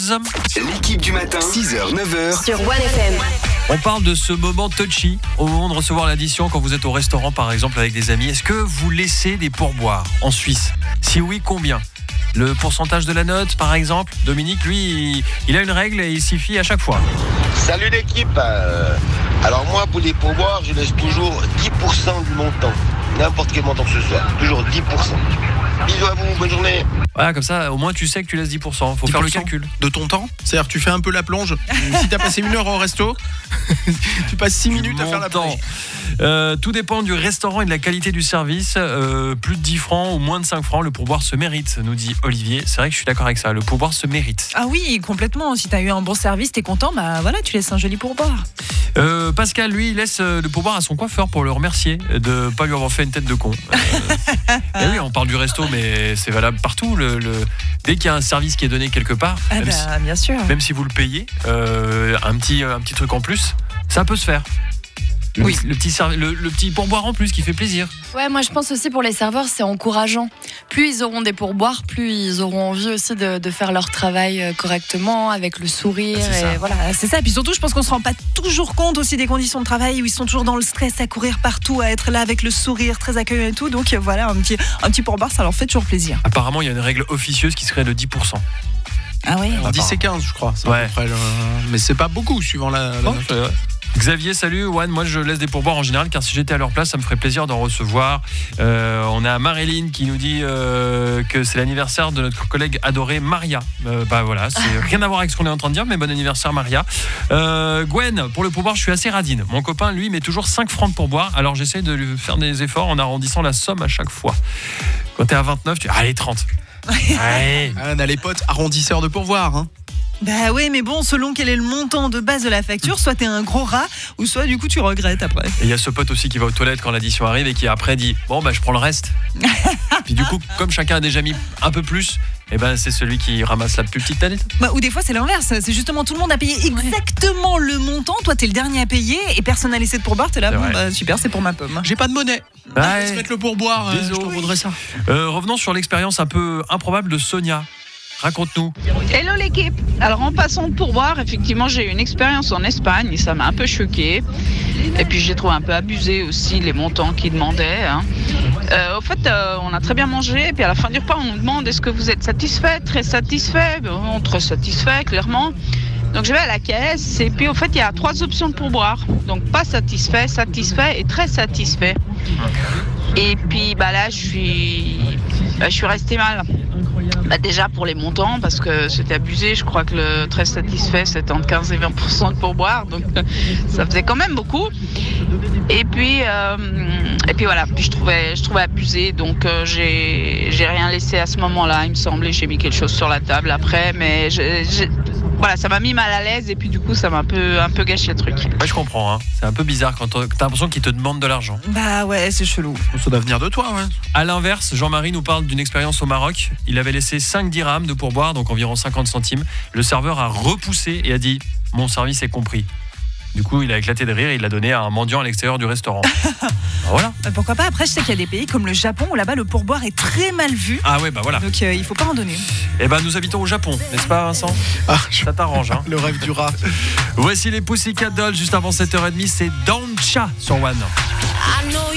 Rose. L'équipe du matin, 6h, 9h. Sur 1FM. On parle de ce moment touchy au moment de recevoir l'addition quand vous êtes au restaurant par exemple avec des amis. Est-ce que vous laissez des pourboires en Suisse ? Si oui, combien ? Le pourcentage de la note par exemple ? Dominique, lui, il a une règle et il s'y fie à chaque fois. Salut l'équipe. Alors moi, pour les pourboires, je laisse toujours 10% du montant. N'importe quel montant que ce soit. Toujours 10%. Bisous à vous, bonne journée. Voilà, comme ça, au moins tu sais que tu laisses 10%. Faut faire le calcul. De ton temps. C'est-à-dire tu fais un peu la plonge. Si t'as passé 1 heure au resto, tu passes 6 minutes à faire la plonge. Tout dépend du restaurant et de la qualité du service. Plus de 10 francs ou moins de 5 francs, le pourboire se mérite, nous dit Olivier. C'est vrai que je suis d'accord avec ça, le pourboire se mérite. Ah oui, complètement. Si t'as eu un bon service, t'es content, bah voilà, tu laisses un joli pourboire. Pascal, lui, il laisse le pourboire à son coiffeur pour le remercier de ne pas lui avoir fait une tête de con. Et oui, on parle du resto, mais c'est valable partout. Dès qu'il y a un service qui est donné quelque part, bien sûr. Même si vous le payez, un petit truc en plus, ça peut se faire. Le petit pourboire en plus qui fait plaisir. Ouais, moi je pense aussi pour les serveurs, c'est encourageant. Plus ils auront des pourboires, plus ils auront envie aussi de faire leur travail correctement, avec le sourire. Voilà, c'est ça. Et puis surtout, je pense qu'on se rend pas toujours compte aussi des conditions de travail où ils sont toujours dans le stress, à courir partout, à être là avec le sourire, très accueillant et tout. Donc voilà, un petit pourboire, ça leur fait toujours plaisir. Apparemment, il y a une règle officieuse qui serait de 10%. Ah oui. On dit c'est 15, je crois. Ouais. À peu près, mais c'est pas beaucoup suivant la note. Xavier, salut. Juan, moi je laisse des pourboires en général car si j'étais à leur place, ça me ferait plaisir d'en recevoir. On a Maréline qui nous dit que c'est l'anniversaire de notre collègue adorée Maria. Voilà, c'est rien à voir avec ce qu'on est en train de dire, mais bon anniversaire Maria. Gwen, pour le pourboire, je suis assez radine. Mon copain, lui, met toujours 5 francs de pourboire, alors j'essaie de lui faire des efforts en arrondissant la somme à chaque fois. Quand t'es à 29, tu dis allez 30. Allez. On a les potes arrondisseurs de pourboire, hein. Bah oui, mais bon, selon quel est le montant de base de la facture, soit t'es un gros rat, ou soit du coup tu regrettes après. Et il y a ce pote aussi qui va aux toilettes quand l'addition arrive et qui après dit bon je prends le reste. Puis du coup, comme chacun a déjà mis un peu plus, c'est celui qui ramasse la plus petite tête. Ou des fois c'est l'inverse, c'est justement tout le monde a payé exactement le montant, toi t'es le dernier à payer et personne n'a laissé de pourboire, t'es là, super, c'est pour ma pomme. J'ai pas de monnaie. Laisse mettre le pourboire, je te vaudrais ça. Revenons sur l'expérience un peu improbable de Sonia. Raconte-nous. Hello l'équipe. Alors en passant de pourboire, effectivement j'ai eu une expérience en Espagne et ça m'a un peu choquée. Et puis j'ai trouvé un peu abusé aussi les montants qu'ils demandaient. Au fait, on a très bien mangé et puis à la fin du repas on nous demande est-ce que vous êtes satisfait, très satisfait. Très satisfait clairement. Donc je vais à la caisse et puis au fait il y a 3 options de pourboire. Donc pas satisfait, satisfait et très satisfait. Et puis là je suis restée mal. Déjà pour les montants parce que c'était abusé, je crois que le très satisfait c'était entre 15 et 20% de pourboire, donc ça faisait quand même beaucoup. Et puis voilà, puis je trouvais abusé, donc j'ai rien laissé à ce moment-là, il me semblait, j'ai mis quelque chose sur la table après, mais voilà, ça m'a mis mal à l'aise et puis du coup ça m'a un peu gâché le truc. Ouais, je comprends, hein. C'est un peu bizarre quand t'as l'impression qu'ils te demandent de l'argent. Bah ouais, c'est chelou. Ça doit venir de toi, ouais. À l'inverse, Jean-Marie nous parle d'une expérience au Maroc. Il avait laissé 5 dirhams de pourboire, donc environ 50 centimes. Le serveur a repoussé et a dit « Mon service est compris ». Du coup, il a éclaté de rire et il l'a donné à un mendiant à l'extérieur du restaurant. Voilà. Pourquoi pas ? Après, je sais qu'il y a des pays comme le Japon où là-bas le pourboire est très mal vu. Ah ouais, voilà. Donc il faut pas en donner. Nous habitons au Japon, n'est-ce pas Vincent ? Ça t'arrange, hein ? Le rêve du rat. Voici les Pussycat Dolls juste avant 7h30, c'est Doncha sur One.